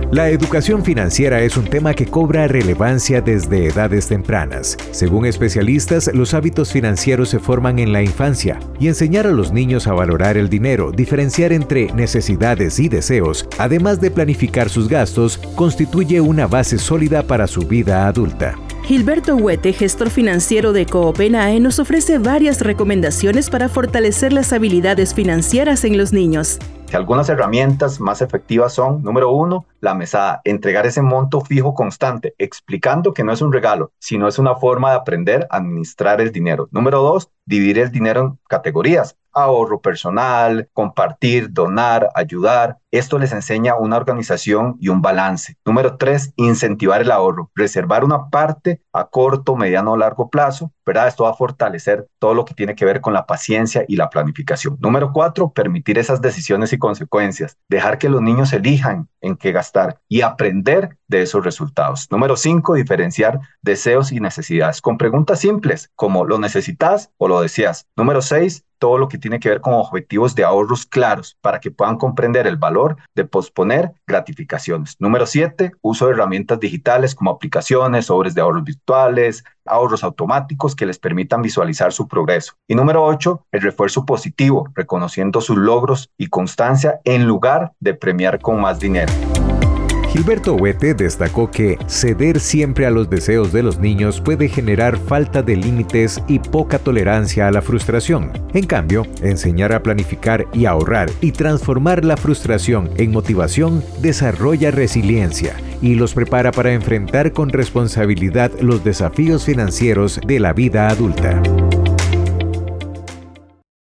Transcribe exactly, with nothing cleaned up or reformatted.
La educación financiera es un tema que cobra relevancia desde edades tempranas. Según especialistas, los hábitos financieros se forman en la infancia y enseñar a los niños a valorar el dinero, diferenciar entre necesidades y deseos, además de planificar sus gastos, constituye una base sólida para su vida adulta. Gilberto Huete, gestor financiero de Coopenae, nos ofrece varias recomendaciones para fortalecer las habilidades financieras en los niños. Algunas herramientas más efectivas son, número uno, la mesada, entregar ese monto fijo constante, explicando que no es un regalo, sino es una forma de aprender a administrar el dinero. Número dos, dividir el dinero en categorías, ahorro personal, compartir, donar, ayudar. Esto les enseña una organización y un balance. Número tres, incentivar el ahorro, reservar una parte a corto, mediano o largo plazo, ¿verdad? Esto va a fortalecer todo lo que tiene que ver con la paciencia y la planificación. Número cuatro, permitir esas decisiones y consecuencias, dejar que los niños elijan en qué gastar y aprender de esos resultados. Número cinco, diferenciar deseos y necesidades con preguntas simples como ¿lo necesitas o lo deseas? Número seis, todo lo que tiene que ver con objetivos de ahorros claros para que puedan comprender el valor de posponer gratificaciones. Número siete, uso de herramientas digitales como aplicaciones, sobres de ahorros virtuales, ahorros automáticos que les permitan visualizar su progreso. Y número ocho, el refuerzo positivo, reconociendo sus logros y constancia en lugar de premiar con más dinero. Gilberto Huete destacó que ceder siempre a los deseos de los niños puede generar falta de límites y poca tolerancia a la frustración. En cambio, enseñar a planificar y ahorrar y transformar la frustración en motivación desarrolla resiliencia y los prepara para enfrentar con responsabilidad los desafíos financieros de la vida adulta.